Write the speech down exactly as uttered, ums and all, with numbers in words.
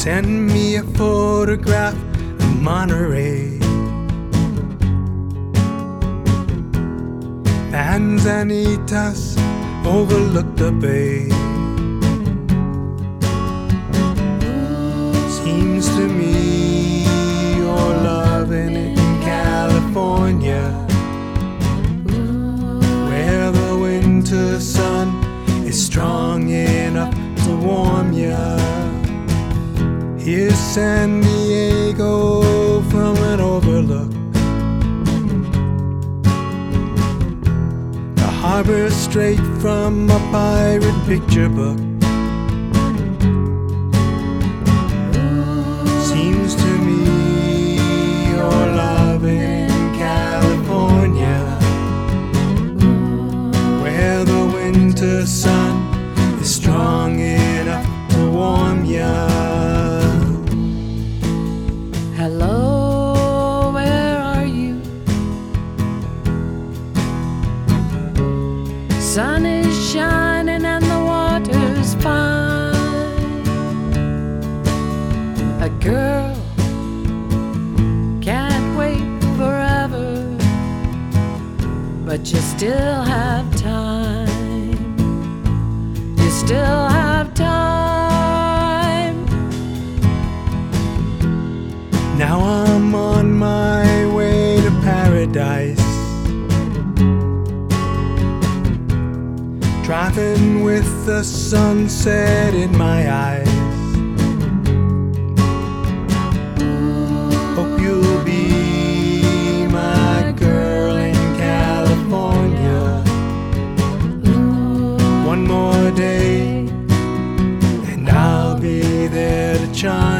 Send me a photograph of Monterey. Manzanitas overlook the bay. Seems to me you're loving it in California, where the winter sun is strong enough to warm ya. Here's San Diego from an overlook. The harbor straight from a pirate picture book. Seems to me you're loving in California, where the winter sun is strong enough to warm ya. Hello, where are you? Sun is shining and the water's fine. A girl can't wait forever, but you still have time. You still have time. Now I'm on my way to paradise, driving with the sunset in my eyes. Hope you'll be my girl in California. One more day and I'll be there to charm